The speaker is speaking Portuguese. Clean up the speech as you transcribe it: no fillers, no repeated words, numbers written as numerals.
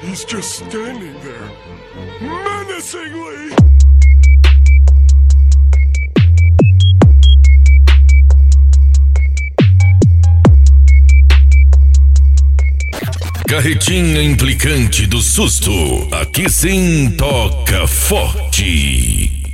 He's just standing there, menacingly. Carretinha implicante do susto. Aqui sim toca forte.